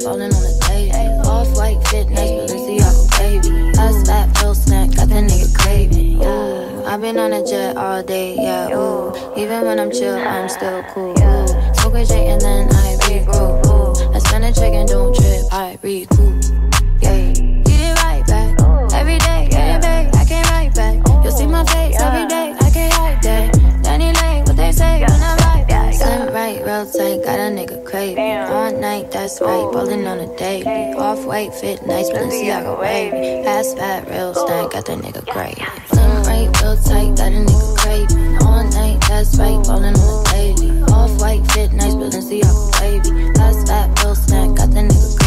ballin' on the daily. Off-white fit, nice Balenciaga baby. Fast, fat, real snack, got that nigga craving. Ooh, I've been on a jet all day, yeah, ooh. Even when I'm chill, I'm still cool, ooh. Smoke a J and then I regroup, ooh. I spend a check and don't trip, I recoup, yeah. Get it right back, every day, get it back, I can't write back. You'll see my face every day, I can't hide that. Danny Lane, what they say when I ride back. Slim right, real tight, got a nigga craving. All night, that's right, ballin' on a daily. Off-white fit, nice Balenciaga wavy. Fast, fat, real snack, got that nigga craving. Slim right, real tight, got a nigga craving. All night, that's right, ballin' on a daily. Off-white fit, nice Balenciaga wavy. Fast, fat, real snack, got that nigga craving.